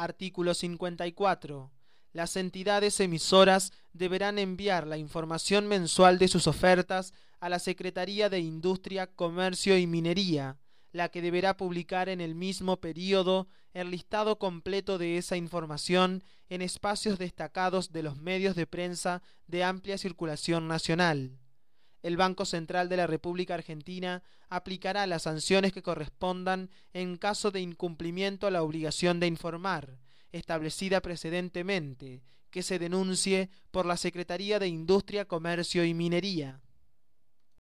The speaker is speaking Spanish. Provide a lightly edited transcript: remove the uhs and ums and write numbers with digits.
Artículo 54. Las entidades emisoras deberán enviar la información mensual de sus ofertas a la Secretaría de Industria, Comercio y Minería, la que deberá publicar en el mismo período el listado completo de esa información en espacios destacados de los medios de prensa de amplia circulación nacional. El Banco Central de la República Argentina aplicará las sanciones que correspondan en caso de incumplimiento a la obligación de informar, establecida precedentemente, que se denuncie por la Secretaría de Industria, Comercio y Minería.